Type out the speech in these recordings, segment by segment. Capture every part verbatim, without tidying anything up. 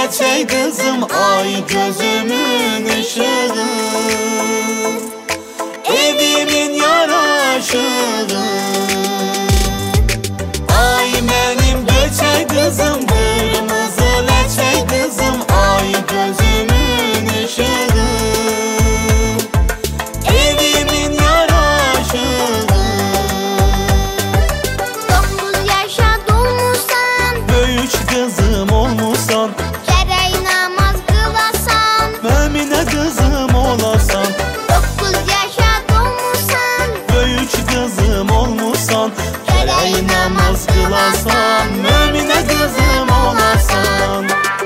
leçey kızım, ay gözümün ışığı, evimin yaraşığı. Ay benim göçey kızım, kırmızı leçey kızım, ay gözümün ışığı, evimin yaraşığı. Dokuz yaşa dolmuşsan, Böyüç kızım olmuşsan, gerek namaz kılasan. Mömine kızım olasan. Dokuz yaşa dolmuşsan, Böyüç kızım olmuşsan, gerek namaz kılasan, Mömine kızım olasan.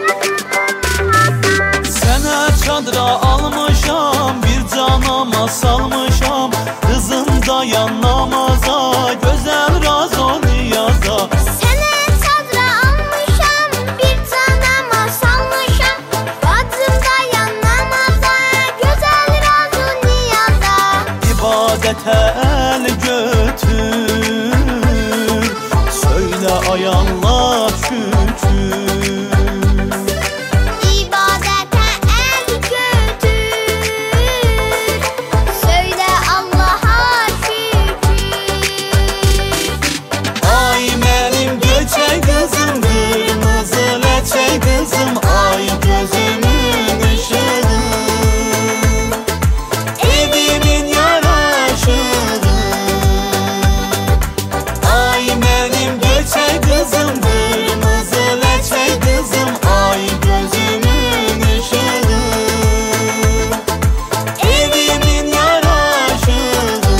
Sənə çadıra almışam, bir canama salmışam, kızım dayan namaza, gözəl razı niyaza. sənə çadıra almışam, bir canama salmışam, bacım dayan namaza, gözəl razı niyaza. İbadətə əl götür, söylə ay Allah şükür. İbadete el götür, söyle Allah'a şükür. Ay benim göçey kızım, kırmızı leçey kızım, ay gözümün ışığı, evimin yaraşığı. Ay benim göçey kızım, kırmızı leçey kızım, ay gözümün ışığı, evimin yaraşığı.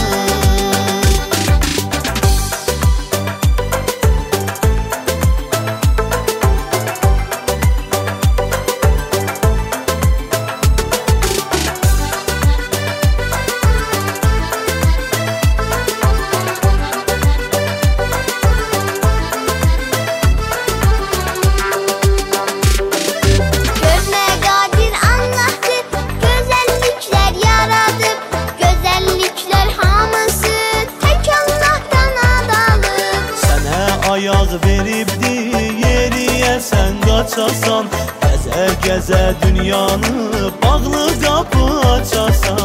Görme kadir Allah'tır, güzellikler yaradır. Güzellikler hamısı tek Allah'tan adalı. Sənə ayaq veribdi yeriyə sən qaçasan, gəzə gəzə dünyanı bağlı qapı açasan.